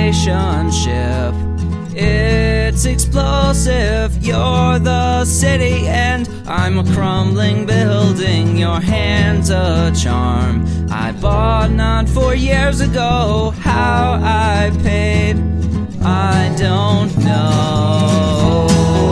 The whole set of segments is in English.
relationship. It's explosive. You're the city and I'm a crumbling building. Your hand's a charm. I bought none 4 years ago. How I paid, I don't know.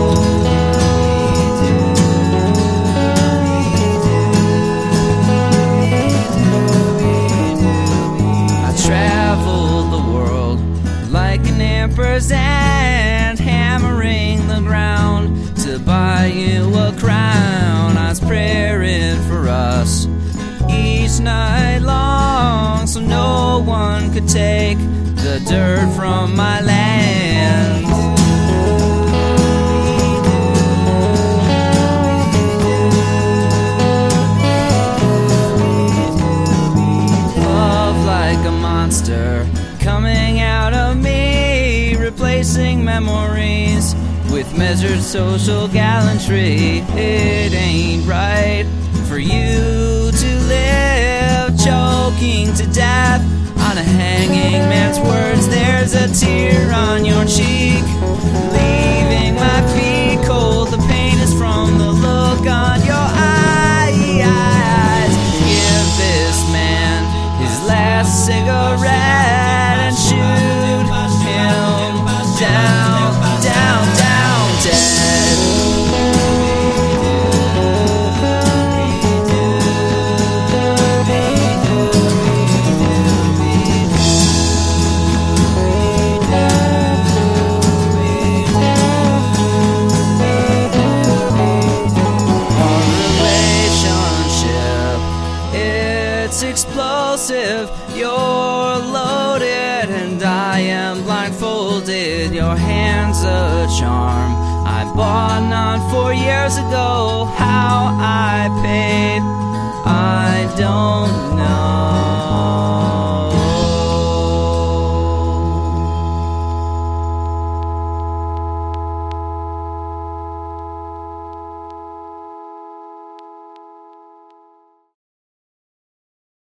I traveled the world like an ampersand, hammering the ground to buy you a crown. I was praying for us each night long, so no one could take the dirt from my land. Love like a monster coming out of me, replacing memories with measured social gallantry. It ain't right for you to live choking to death on a hanging man's words. There's a tear on your cheek, leaving my feet cold. The pain is from the look on your eyes. Give this man his last cigarette and shoot him down, down, down, dead. It's explosive. You're loaded and I am blindfolded. Your hand's a charm. I bought none 4 years ago. How I